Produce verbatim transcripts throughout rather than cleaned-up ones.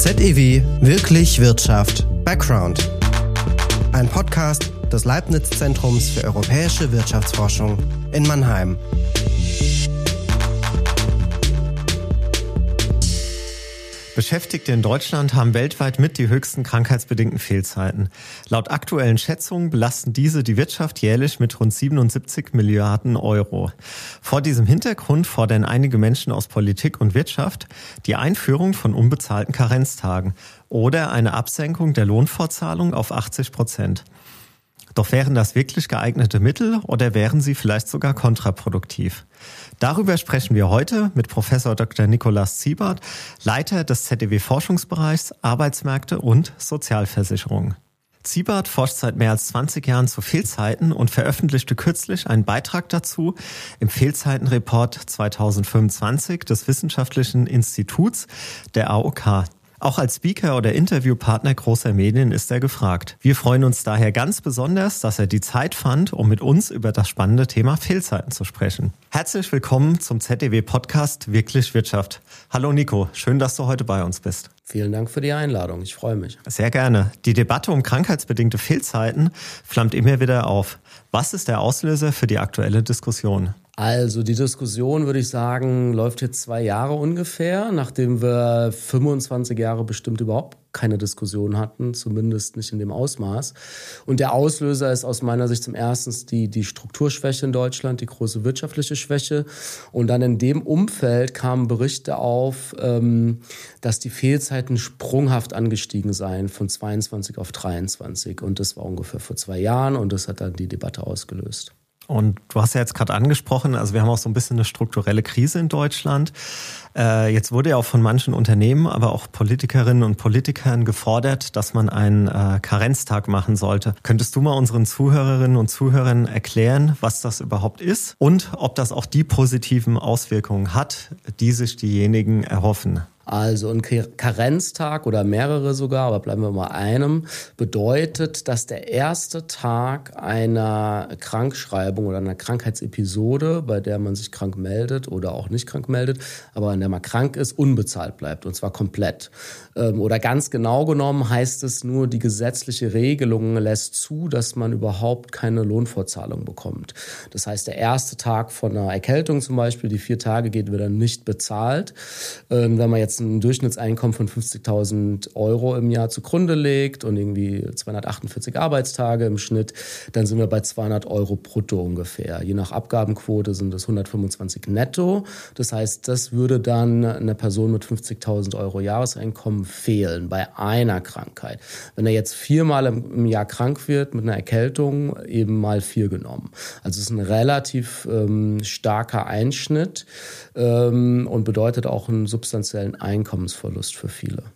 Z E W Wirklich Wirtschaft Background. Ein Podcast des Leibniz-Zentrums für europäische Wirtschaftsforschung in Mannheim. Beschäftigte in Deutschland haben weltweit mit die höchsten krankheitsbedingten Fehlzeiten. Laut aktuellen Schätzungen belasten diese die Wirtschaft jährlich mit rund siebenundsiebzig Milliarden Euro. Vor diesem Hintergrund fordern einige Menschen aus Politik und Wirtschaft die Einführung von unbezahlten Karenztagen oder eine Absenkung der Lohnfortzahlung auf achtzig Prozent. Doch wären das wirklich geeignete Mittel oder wären sie vielleicht sogar kontraproduktiv? Darüber sprechen wir heute mit Professor Doktor Nikolaus Ziebart, Leiter des Z E W-Forschungsbereichs Arbeitsmärkte und Sozialversicherung. Ziebart forscht seit mehr als zwanzig Jahren zu Fehlzeiten und veröffentlichte kürzlich einen Beitrag dazu im Fehlzeitenreport zweitausendfünfundzwanzig des Wissenschaftlichen Instituts der A O K. Auch als Speaker oder Interviewpartner großer Medien ist er gefragt. Wir freuen uns daher ganz besonders, dass er die Zeit fand, um mit uns über das spannende Thema Fehlzeiten zu sprechen. Herzlich willkommen zum Z E W-Podcast Wirklich Wirtschaft. Hallo Nico, schön, dass du heute bei uns bist. Vielen Dank für die Einladung, ich freue mich. Sehr gerne. Die Debatte um krankheitsbedingte Fehlzeiten flammt immer wieder auf. Was ist der Auslöser für die aktuelle Diskussion? Also die Diskussion, würde ich sagen, läuft jetzt zwei Jahre ungefähr, nachdem wir fünfundzwanzig Jahre bestimmt überhaupt keine Diskussion hatten, zumindest nicht in dem Ausmaß. Und der Auslöser ist aus meiner Sicht zum Ersten die, die Strukturschwäche in Deutschland, die große wirtschaftliche Schwäche. Und dann in dem Umfeld kamen Berichte auf, ähm, dass die Fehlzeiten sprunghaft angestiegen seien von zweiundzwanzig auf dreiundzwanzig. Und das war ungefähr vor zwei Jahren und das hat dann die Debatte ausgelöst. Und du hast ja jetzt gerade angesprochen, also wir haben auch so ein bisschen eine strukturelle Krise in Deutschland. Äh, jetzt wurde ja auch von manchen Unternehmen, aber auch Politikerinnen und Politikern gefordert, dass man einen äh, Karenztag machen sollte. Könntest du mal unseren Zuhörerinnen und Zuhörern erklären, was das überhaupt ist und ob das auch die positiven Auswirkungen hat, die sich diejenigen erhoffen? Also ein Karenztag oder mehrere sogar, aber bleiben wir mal einem, bedeutet, dass der erste Tag einer Krankschreibung oder einer Krankheitsepisode, bei der man sich krank meldet oder auch nicht krank meldet, aber an der man krank ist, unbezahlt bleibt und zwar komplett. Oder ganz genau genommen heißt es nur, die gesetzliche Regelung lässt zu, dass man überhaupt keine Lohnfortzahlung bekommt. Das heißt, der erste Tag von einer Erkältung zum Beispiel, die vier Tage geht, wird dann nicht bezahlt. Wenn man jetzt ein Durchschnittseinkommen von fünfzigtausend Euro im Jahr zugrunde legt und irgendwie zweihundertachtundvierzig Arbeitstage im Schnitt, dann sind wir bei zweihundert Euro brutto ungefähr. Je nach Abgabenquote sind das hundertfünfundzwanzig netto. Das heißt, das würde dann einer Person mit fünfzigtausend Euro Jahreseinkommen fehlen bei einer Krankheit. Wenn er jetzt viermal im Jahr krank wird mit einer Erkältung, eben mal vier genommen. Also es ist ein relativ ähm, starker Einschnitt ähm, und bedeutet auch einen substanziellen Einkommensverlust für viele.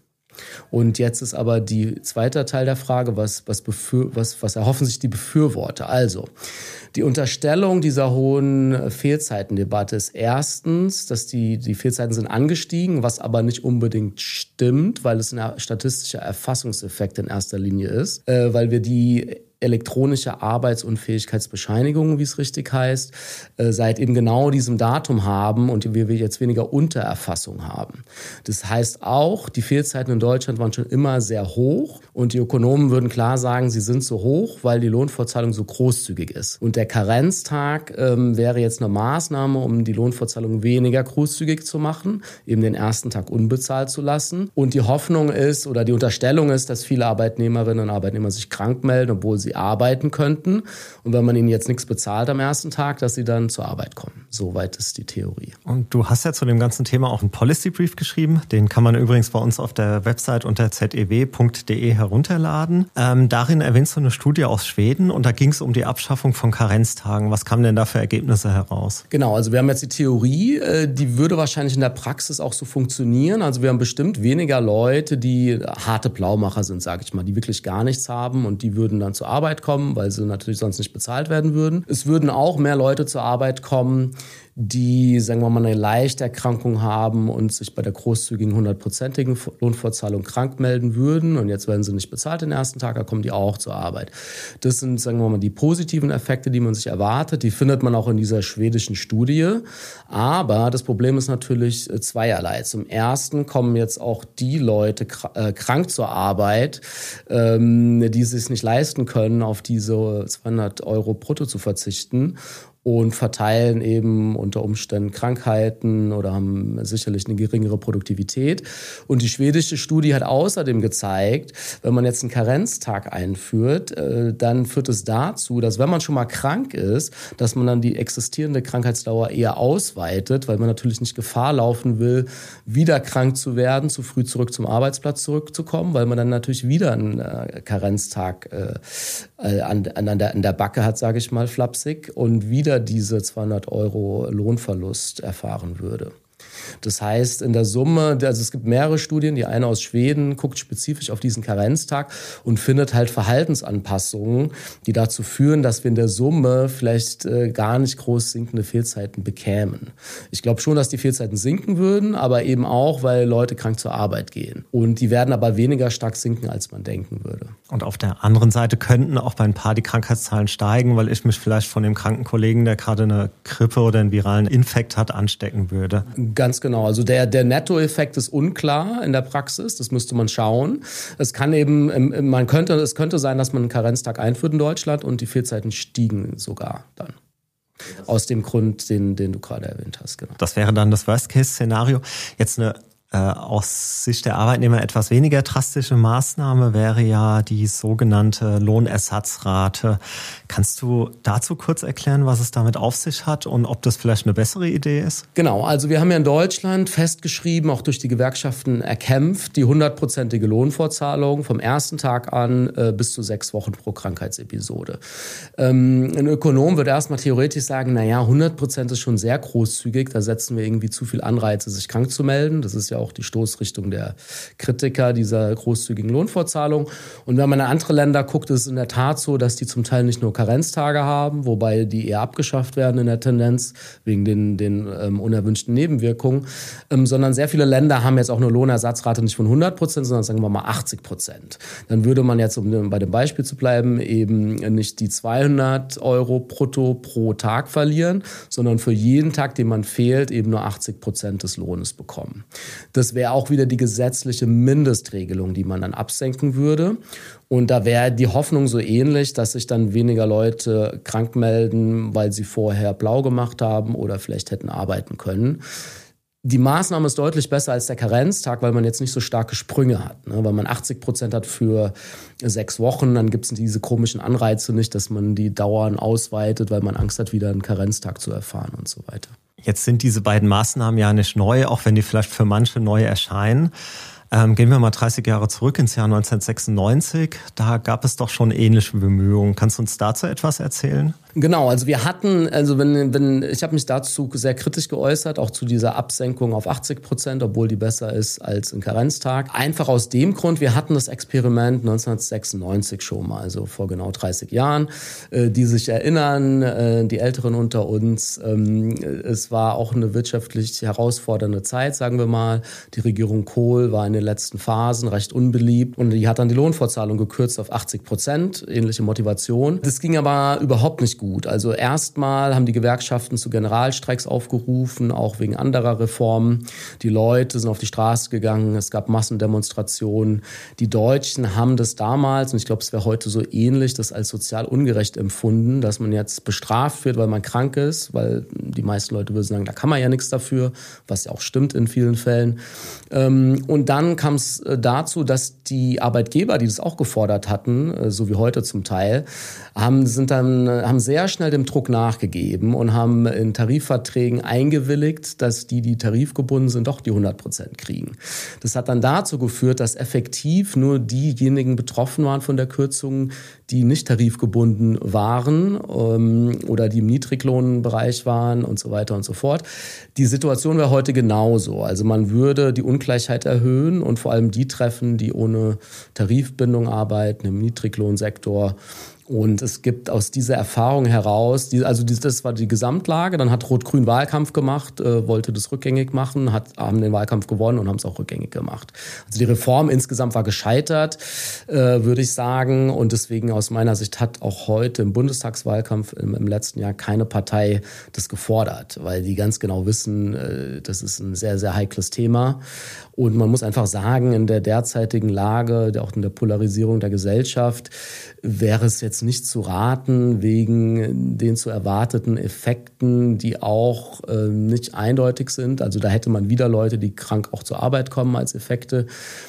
Und jetzt ist aber die zweite Teil der Frage, was, was, befür, was, was erhoffen sich die Befürworter? Also, die Unterstellung dieser hohen Fehlzeitendebatte ist erstens, dass die, die Fehlzeiten sind angestiegen, was aber nicht unbedingt stimmt, weil es ein statistischer Erfassungseffekt in erster Linie ist, äh, weil wir die elektronische Arbeitsunfähigkeitsbescheinigung, wie es richtig heißt, äh, seit eben genau diesem Datum haben und wir jetzt weniger Untererfassung haben. Das heißt auch, die Fehlzeiten in Deutschland waren schon immer sehr hoch und die Ökonomen würden klar sagen, sie sind so hoch, weil die Lohnfortzahlung so großzügig ist. Und der Karenztag ähm, wäre jetzt eine Maßnahme, um die Lohnfortzahlung weniger großzügig zu machen, eben den ersten Tag unbezahlt zu lassen. Und die Hoffnung ist oder die Unterstellung ist, dass viele Arbeitnehmerinnen und Arbeitnehmer sich krank melden, obwohl sie sie arbeiten könnten. Und wenn man ihnen jetzt nichts bezahlt am ersten Tag, dass sie dann zur Arbeit kommen. Soweit ist die Theorie. Und du hast ja zu dem ganzen Thema auch einen Policy Brief geschrieben. Den kann man übrigens bei uns auf der Website unter z e w punkt d e herunterladen. Ähm, darin erwähnst du eine Studie aus Schweden und da ging es um die Abschaffung von Karenztagen. Was kamen denn da für Ergebnisse heraus? Genau, also wir haben jetzt die Theorie, die würde wahrscheinlich in der Praxis auch so funktionieren. Also wir haben bestimmt weniger Leute, die harte Blaumacher sind, sage ich mal, die wirklich gar nichts haben und die würden dann zur Arbeit kommen, weil sie natürlich sonst nicht bezahlt werden würden. Es würden auch mehr Leute zur Arbeit kommen, die, sagen wir mal, eine leichte Erkrankung haben und sich bei der großzügigen hundertprozentigen Lohnfortzahlung krank melden würden und jetzt werden sie nicht bezahlt den ersten Tag, da kommen die auch zur Arbeit. Das sind, sagen wir mal, die positiven Effekte, die man sich erwartet. Die findet man auch in dieser schwedischen Studie. Aber das Problem ist natürlich zweierlei. Zum Ersten kommen jetzt auch die Leute krank zur Arbeit, die es sich nicht leisten können, auf diese zweihundert Euro brutto zu verzichten. Und verteilen eben unter Umständen Krankheiten oder haben sicherlich eine geringere Produktivität. Und die schwedische Studie hat außerdem gezeigt, wenn man jetzt einen Karenztag einführt, dann führt es dazu, dass wenn man schon mal krank ist, dass man dann die existierende Krankheitsdauer eher ausweitet, weil man natürlich nicht Gefahr laufen will, wieder krank zu werden, zu früh zurück zum Arbeitsplatz zurückzukommen, weil man dann natürlich wieder einen Karenztag an, an, der, an der Backe hat, sage ich mal flapsig, und wieder diese zweihundert Euro Lohnverlust erfahren würde. Das heißt, in der Summe, also es gibt mehrere Studien, die eine aus Schweden guckt spezifisch auf diesen Karenztag und findet halt Verhaltensanpassungen, die dazu führen, dass wir in der Summe vielleicht äh, gar nicht groß sinkende Fehlzeiten bekämen. Ich glaube schon, dass die Fehlzeiten sinken würden, aber eben auch, weil Leute krank zur Arbeit gehen. Und die werden aber weniger stark sinken, als man denken würde. Und auf der anderen Seite könnten auch bei ein paar die Krankheitszahlen steigen, weil ich mich vielleicht von dem kranken Kollegen, der gerade eine Grippe oder einen viralen Infekt hat, anstecken würde. Ganz genau. Also der, der Nettoeffekt ist unklar in der Praxis. Das müsste man schauen. Es kann eben, man könnte, es könnte sein, dass man einen Karenztag einführt in Deutschland und die Fehlzeiten stiegen sogar dann. Aus dem Grund, den, den du gerade erwähnt hast. Genau. Das wäre dann das Worst-Case-Szenario. Jetzt eine Äh, aus Sicht der Arbeitnehmer etwas weniger drastische Maßnahme wäre ja die sogenannte Lohnersatzrate. Kannst du dazu kurz erklären, was es damit auf sich hat und ob das vielleicht eine bessere Idee ist? Genau, also wir haben ja in Deutschland festgeschrieben, auch durch die Gewerkschaften erkämpft, die hundertprozentige Lohnfortzahlung vom ersten Tag an äh, bis zu sechs Wochen pro Krankheitsepisode. Ähm, ein Ökonom würde erstmal theoretisch sagen, naja, hundert Prozent ist schon sehr großzügig, da setzen wir irgendwie zu viel Anreize, sich krank zu melden. Das ist ja auch die Stoßrichtung der Kritiker dieser großzügigen Lohnfortzahlung. Und wenn man in andere Länder guckt, ist es in der Tat so, dass die zum Teil nicht nur Karenztage haben, wobei die eher abgeschafft werden in der Tendenz, wegen den, den ähm, unerwünschten Nebenwirkungen, ähm, sondern sehr viele Länder haben jetzt auch eine Lohnersatzrate nicht von hundert Prozent, sondern sagen wir mal achtzig Prozent. Dann würde man jetzt, um bei dem Beispiel zu bleiben, eben nicht die zweihundert Euro brutto pro Tag verlieren, sondern für jeden Tag, den man fehlt, eben nur achtzig Prozent des Lohnes bekommen. Das wäre auch wieder die gesetzliche Mindestregelung, die man dann absenken würde. Und da wäre die Hoffnung so ähnlich, dass sich dann weniger Leute krank melden, weil sie vorher blau gemacht haben oder vielleicht hätten arbeiten können. Die Maßnahme ist deutlich besser als der Karenztag, weil man jetzt nicht so starke Sprünge hat. Ne? Weil man achtzig Prozent hat für sechs Wochen, dann gibt es diese komischen Anreize nicht, dass man die Dauern ausweitet, weil man Angst hat, wieder einen Karenztag zu erfahren und so weiter. Jetzt sind diese beiden Maßnahmen ja nicht neu, auch wenn die vielleicht für manche neu erscheinen. Ähm, gehen wir mal dreißig Jahre zurück ins Jahr neunzehnhundertsechsundneunzig. Da gab es doch schon ähnliche Bemühungen. Kannst du uns dazu etwas erzählen? Genau, also wir hatten, also wenn, wenn ich habe mich dazu sehr kritisch geäußert, auch zu dieser Absenkung auf achtzig Prozent, obwohl die besser ist als ein Karenztag. Einfach aus dem Grund, wir hatten das Experiment neunzehnhundertsechsundneunzig schon mal, also vor genau dreißig Jahren, äh, die sich erinnern, äh, die Älteren unter uns. Ähm, es war auch eine wirtschaftlich herausfordernde Zeit, sagen wir mal. Die Regierung Kohl war in den letzten Phasen recht unbeliebt und die hat dann die Lohnfortzahlung gekürzt auf achtzig Prozent, ähnliche Motivation. Das ging aber überhaupt nicht gut. Also erstmal haben die Gewerkschaften zu Generalstreiks aufgerufen, auch wegen anderer Reformen. Die Leute sind auf die Straße gegangen, es gab Massendemonstrationen. Die Deutschen haben das damals, und ich glaube, es wäre heute so ähnlich, das als sozial ungerecht empfunden, dass man jetzt bestraft wird, weil man krank ist, weil die meisten Leute würden sagen, da kann man ja nichts dafür, was ja auch stimmt in vielen Fällen. Und dann kam es dazu, dass die Arbeitgeber, die das auch gefordert hatten, so wie heute zum Teil, haben, sind dann, haben sehr schnell dem Druck nachgegeben und haben in Tarifverträgen eingewilligt, dass die, die tarifgebunden sind, doch die hundert Prozent kriegen. Das hat dann dazu geführt, dass effektiv nur diejenigen betroffen waren von der Kürzung, die nicht tarifgebunden waren ähm, oder die im Niedriglohnbereich waren und so weiter und so fort. Die Situation wäre heute genauso. Also man würde die Ungleichheit erhöhen und vor allem die treffen, die ohne Tarifbindung arbeiten im Niedriglohnsektor. Und es gibt aus dieser Erfahrung heraus, die, also die, das war die Gesamtlage, dann hat Rot-Grün Wahlkampf gemacht, äh, wollte das rückgängig machen, hat, haben den Wahlkampf gewonnen und haben es auch rückgängig gemacht. Also die Reform insgesamt war gescheitert, äh, würde ich sagen. Und deswegen aus meiner Sicht hat auch heute im Bundestagswahlkampf im, im letzten Jahr keine Partei das gefordert, weil die ganz genau wissen, äh, das ist ein sehr, sehr heikles Thema. Und man muss einfach sagen, in der derzeitigen Lage, auch in der Polarisierung der Gesellschaft, wäre es jetzt nicht zu raten, wegen den zu erwarteten Effekten, die auch äh, nicht eindeutig sind. Also da hätte man wieder Leute, die krank auch zur Arbeit kommen als Effekte,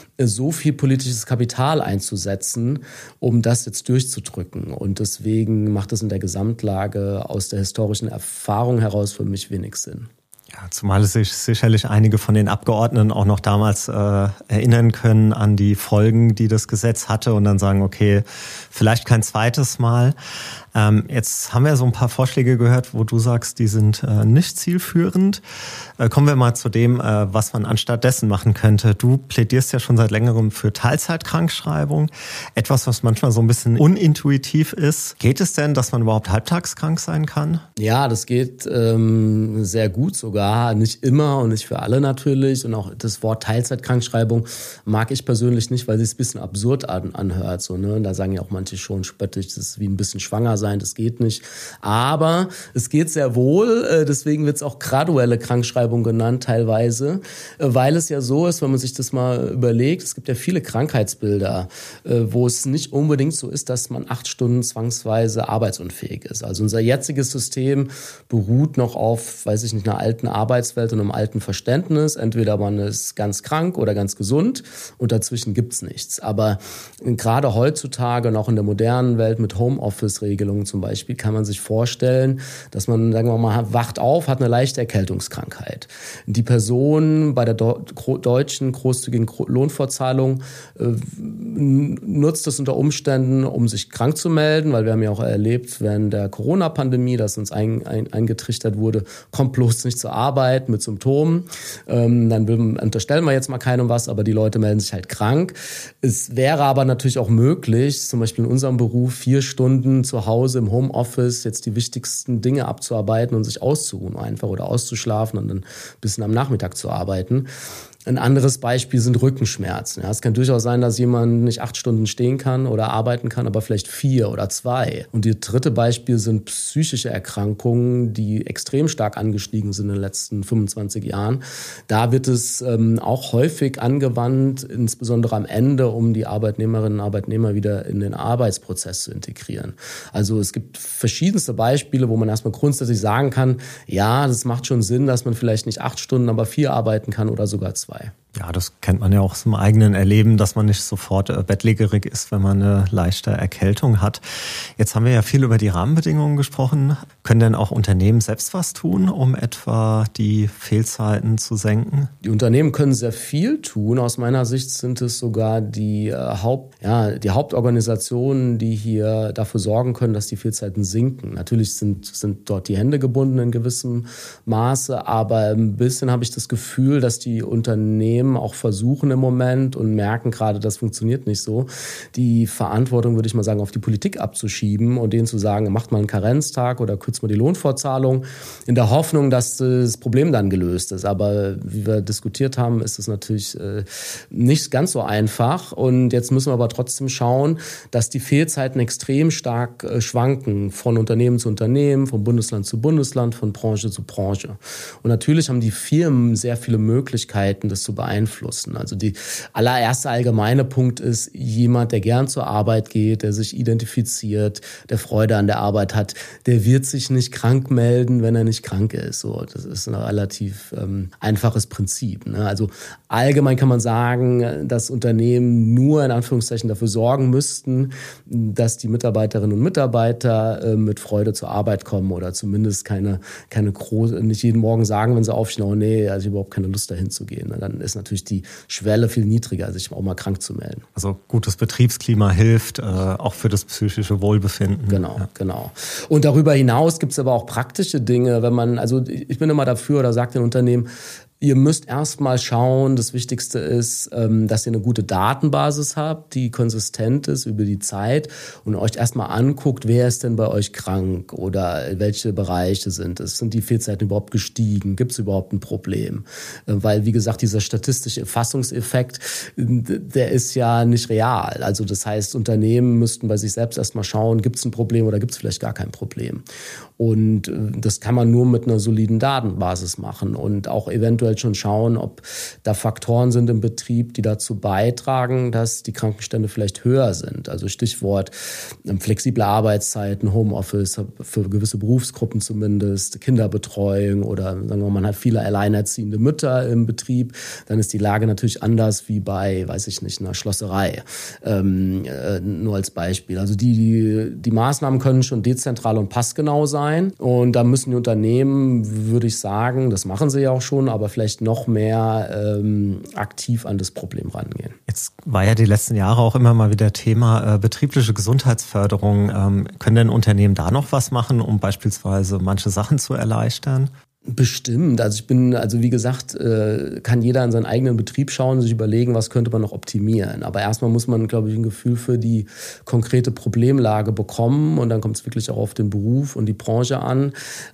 so viel politisches Kapital einzusetzen, um das jetzt durchzudrücken. Und deswegen macht es in der Gesamtlage aus der historischen Erfahrung heraus für mich wenig Sinn. Ja, zumal es sich sicherlich einige von den Abgeordneten auch noch damals äh, erinnern können an die Folgen, die das Gesetz hatte und dann sagen, okay, vielleicht kein zweites Mal. Ähm, jetzt haben wir so ein paar Vorschläge gehört, wo du sagst, die sind äh, nicht zielführend. Äh, kommen wir mal zu dem, äh, was man anstattdessen machen könnte. Du plädierst ja schon seit längerem für Teilzeitkrankschreibung. Etwas, was manchmal so ein bisschen unintuitiv ist. Geht es denn, dass man überhaupt halbtagskrank sein kann? Ja, das geht ähm, sehr gut sogar. Nicht immer und nicht für alle natürlich. Und auch das Wort Teilzeitkrankschreibung mag ich persönlich nicht, weil es sich ein bisschen absurd an, anhört. So, ne? Und da sagen ja auch manche schon spöttisch, das ist wie ein bisschen schwanger sein, das geht nicht. Aber es geht sehr wohl, deswegen wird es auch graduelle Krankschreibung genannt teilweise, weil es ja so ist, wenn man sich das mal überlegt, es gibt ja viele Krankheitsbilder, wo es nicht unbedingt so ist, dass man acht Stunden zwangsweise arbeitsunfähig ist. Also unser jetziges System beruht noch auf, weiß ich nicht, einer alten Arbeitswelt und einem alten Verständnis. Entweder man ist ganz krank oder ganz gesund und dazwischen gibt's nichts. Aber gerade heutzutage und auch in der modernen Welt mit Homeoffice-Regelungen zum Beispiel kann man sich vorstellen, dass man, sagen wir mal, wacht auf, hat eine leichte Erkältungskrankheit. Die Person bei der deutschen großzügigen Lohnfortzahlung äh, nutzt es unter Umständen, um sich krank zu melden, weil wir haben ja auch erlebt, während der Corona-Pandemie, dass uns ein, ein, eingetrichtert wurde, kommt bloß nicht zur Arbeit mit Symptomen. Ähm, dann will, unterstellen wir jetzt mal keinem was, aber die Leute melden sich halt krank. Es wäre aber natürlich auch möglich, zum Beispiel in unserem Beruf vier Stunden zu Hause im Homeoffice jetzt die wichtigsten Dinge abzuarbeiten und sich auszuruhen einfach oder auszuschlafen und dann ein bisschen am Nachmittag zu arbeiten. Ein anderes Beispiel sind Rückenschmerzen. Ja, es kann durchaus sein, dass jemand nicht acht Stunden stehen kann oder arbeiten kann, aber vielleicht vier oder zwei. Und das dritte Beispiel sind psychische Erkrankungen, die extrem stark angestiegen sind in den letzten fünfundzwanzig Jahren. Da wird es ähm, auch häufig angewandt, insbesondere am Ende, um die Arbeitnehmerinnen und Arbeitnehmer wieder in den Arbeitsprozess zu integrieren. Also es gibt verschiedenste Beispiele, wo man erstmal grundsätzlich sagen kann, ja, das macht schon Sinn, dass man vielleicht nicht acht Stunden, aber vier arbeiten kann oder sogar zwei. Ja, das kennt man ja auch aus dem eigenen Erleben, dass man nicht sofort äh, bettlägerig ist, wenn man eine leichte Erkältung hat. Jetzt haben wir ja viel über die Rahmenbedingungen gesprochen. Können denn auch Unternehmen selbst was tun, um etwa die Fehlzeiten zu senken? Die Unternehmen können sehr viel tun. Aus meiner Sicht sind es sogar die, äh, Haupt, ja, die Hauptorganisationen, die hier dafür sorgen können, dass die Fehlzeiten sinken. Natürlich sind, sind dort die Hände gebunden in gewissem Maße, aber ein bisschen habe ich das Gefühl, dass die Unternehmen auch versuchen im Moment und merken gerade, das funktioniert nicht so, die Verantwortung, würde ich mal sagen, auf die Politik abzuschieben und denen zu sagen, macht mal einen Karenztag oder kürzt mal die Lohnfortzahlung, in der Hoffnung, dass das Problem dann gelöst ist. Aber wie wir diskutiert haben, ist es natürlich äh, nicht ganz so einfach. Und jetzt müssen wir aber trotzdem schauen, dass die Fehlzeiten extrem stark äh, schwanken, von Unternehmen zu Unternehmen, von Bundesland zu Bundesland, von Branche zu Branche. Und natürlich haben die Firmen sehr viele Möglichkeiten, das zu beeinflussen. Also die allererste allgemeine Punkt ist, jemand, der gern zur Arbeit geht, der sich identifiziert, der Freude an der Arbeit hat, der wird sich nicht krank melden, wenn er nicht krank ist. So, das ist ein relativ ähm, einfaches Prinzip. Ne? Also allgemein kann man sagen, dass Unternehmen nur in Anführungszeichen dafür sorgen müssten, dass die Mitarbeiterinnen und Mitarbeiter äh, mit Freude zur Arbeit kommen oder zumindest keine, keine große, nicht jeden Morgen sagen, wenn sie aufstehen, oh nee, also ich habe überhaupt keine Lust dahin zu gehen. Dann ist natürlich die Schwelle viel niedriger, sich auch mal krank zu melden. Also gutes Betriebsklima hilft, äh, auch für das psychische Wohlbefinden. Genau, ja. genau. Und darüber hinaus gibt es aber auch praktische Dinge, wenn man, also ich bin immer dafür oder sage den Unternehmen, Ihr müsst erstmal schauen, das Wichtigste ist, dass ihr eine gute Datenbasis habt, die konsistent ist über die Zeit und euch erstmal anguckt, wer ist denn bei euch krank oder welche Bereiche sind es? Sind die Fehlzeiten überhaupt gestiegen? Gibt es überhaupt ein Problem? Weil, wie gesagt, dieser statistische Erfassungseffekt, der ist ja nicht real. Also das heißt, Unternehmen müssten bei sich selbst erstmal schauen, gibt es ein Problem oder gibt es vielleicht gar kein Problem? Und das kann man nur mit einer soliden Datenbasis machen und auch eventuell schon schauen, ob da Faktoren sind im Betrieb, die dazu beitragen, dass die Krankenstände vielleicht höher sind. Also Stichwort flexible Arbeitszeiten, Homeoffice für gewisse Berufsgruppen zumindest, Kinderbetreuung oder sagen wir mal, man hat viele alleinerziehende Mütter im Betrieb, dann ist die Lage natürlich anders wie bei, weiß ich nicht, einer Schlosserei. Ähm, äh, nur als Beispiel. Also die, die, die Maßnahmen können schon dezentral und passgenau sein. Und da müssen die Unternehmen, würde ich sagen, das machen sie ja auch schon, aber vielleicht noch mehr ähm, aktiv an das Problem rangehen. Jetzt war ja die letzten Jahre auch immer mal wieder Thema äh, betriebliche Gesundheitsförderung. Ähm, können denn Unternehmen da noch was machen, um beispielsweise manche Sachen zu erleichtern? Bestimmt. Also ich bin, also wie gesagt, kann jeder in seinen eigenen Betrieb schauen und sich überlegen, was könnte man noch optimieren. Aber erstmal muss man, glaube ich, ein Gefühl für die konkrete Problemlage bekommen und dann kommt es wirklich auch auf den Beruf und die Branche an.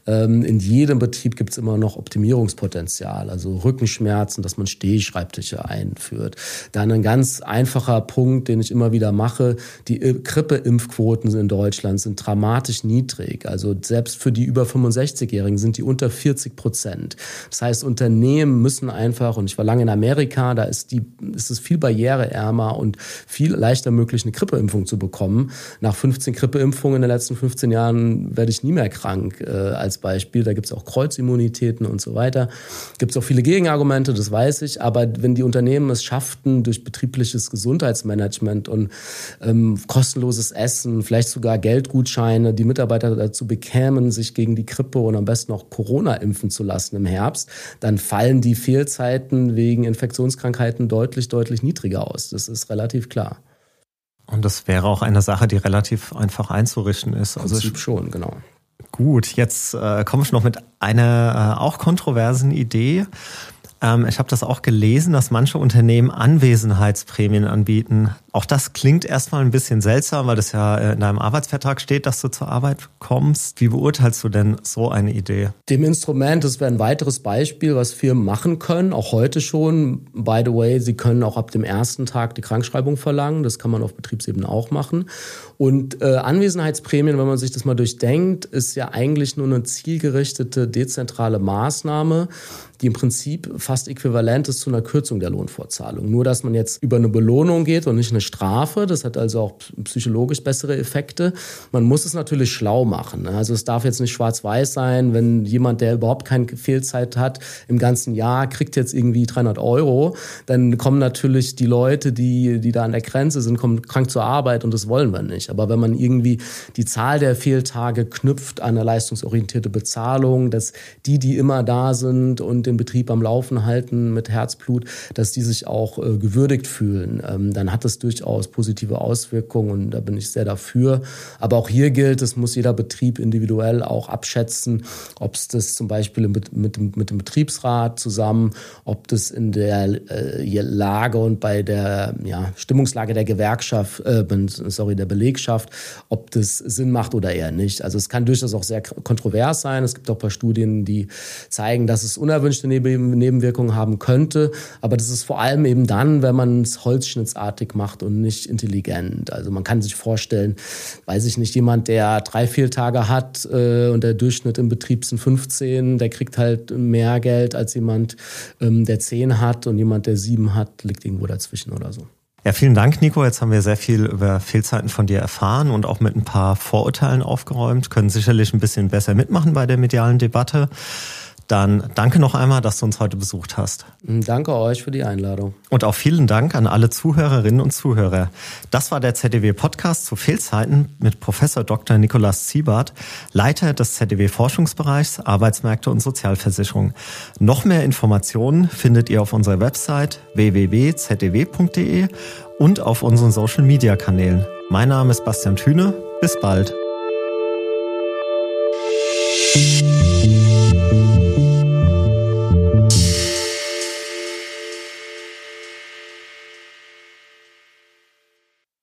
In jedem Betrieb gibt es immer noch Optimierungspotenzial, also Rückenschmerzen, dass man Stehschreibtische einführt. Dann ein ganz einfacher Punkt, den ich immer wieder mache, die Grippeimpfquoten in Deutschland sind dramatisch niedrig. Also selbst für die über fünfundsechzigjährigen sind die unter vierzig Prozent. Das heißt, Unternehmen müssen einfach, und ich war lange in Amerika, da ist, die, ist es viel barriereärmer und viel leichter möglich, eine Grippeimpfung zu bekommen. Nach fünfzehn Grippeimpfungen in den letzten fünfzehn Jahren werde ich nie mehr krank, äh, als Beispiel. Da gibt es auch Kreuzimmunitäten und so weiter. Gibt es auch viele Gegenargumente, das weiß ich. Aber wenn die Unternehmen es schafften, durch betriebliches Gesundheitsmanagement und ähm, kostenloses Essen, vielleicht sogar Geldgutscheine, die Mitarbeiter dazu bekämen, sich gegen die Grippe und am besten auch Corona impfen zu lassen im Herbst, dann fallen die Fehlzeiten wegen Infektionskrankheiten deutlich, deutlich niedriger aus. Das ist relativ klar. Und das wäre auch eine Sache, die relativ einfach einzurichten ist. Im Prinzip also schon, genau. Gut, jetzt äh, komme ich noch mit einer äh, auch kontroversen Idee. Ähm, ich habe das auch gelesen, dass manche Unternehmen Anwesenheitsprämien anbieten. Auch das klingt erstmal ein bisschen seltsam, weil das ja in deinem Arbeitsvertrag steht, dass du zur Arbeit kommst. Wie beurteilst du denn so eine Idee? Dem Instrument, das wäre ein weiteres Beispiel, was Firmen machen können, auch heute schon. By the way, sie können auch ab dem ersten Tag die Krankschreibung verlangen. Das kann man auf Betriebsebene auch machen. Und äh, Anwesenheitsprämien, wenn man sich das mal durchdenkt, ist ja eigentlich nur eine zielgerichtete, dezentrale Maßnahme, die im Prinzip fast äquivalent ist zu einer Kürzung der Lohnfortzahlung. Nur, dass man jetzt über eine Belohnung geht und nicht eine Strafe. Das hat also auch psychologisch bessere Effekte. Man muss es natürlich schlau machen. Also es darf jetzt nicht schwarz-weiß sein, wenn jemand, der überhaupt keine Fehlzeit hat, im ganzen Jahr kriegt jetzt irgendwie dreihundert Euro. Dann kommen natürlich die Leute, die, die da an der Grenze sind, kommen krank zur Arbeit und das wollen wir nicht. Aber wenn man irgendwie die Zahl der Fehltage knüpft an eine leistungsorientierte Bezahlung, dass die, die immer da sind und den Betrieb am Laufen halten mit Herzblut, dass die sich auch äh, gewürdigt fühlen, ähm, dann hat das durchaus positive Auswirkungen und da bin ich sehr dafür. Aber auch hier gilt, es muss jeder Betrieb individuell auch abschätzen, ob es das zum Beispiel mit, mit, dem, mit dem Betriebsrat zusammen, ob das in der äh, Lage und bei der ja, Stimmungslage der Gewerkschaft, äh, sorry, der Belegschaft, ob das Sinn macht oder eher nicht. Also es kann durchaus auch sehr kontrovers sein. Es gibt auch ein paar Studien, die zeigen, dass es unerwünschte Nebenwirkungen haben könnte. Aber das ist vor allem eben dann, wenn man es holzschnittsartig macht und nicht intelligent. Also man kann sich vorstellen, weiß ich nicht, jemand, der drei Fehltage hat äh, und der Durchschnitt im Betrieb sind fünfzehn, der kriegt halt mehr Geld als jemand, ähm, der zehn hat und jemand, der sieben hat, liegt irgendwo dazwischen oder so. Ja, vielen Dank, Nico. Jetzt haben wir sehr viel über Fehlzeiten von dir erfahren und auch mit ein paar Vorurteilen aufgeräumt, können sicherlich ein bisschen besser mitmachen bei der medialen Debatte. Dann danke noch einmal, dass du uns heute besucht hast. Danke euch für die Einladung. Und auch vielen Dank an alle Zuhörerinnen und Zuhörer. Das war der Z D W-Podcast zu Fehlzeiten mit Professor Doktor Nikolaus Ziebart, Leiter des Z D W-Forschungsbereichs Arbeitsmärkte und Sozialversicherung. Noch mehr Informationen findet ihr auf unserer Website w w w punkt z d w punkt d e und auf unseren Social-Media-Kanälen. Mein Name ist Bastian Thüne. Bis bald.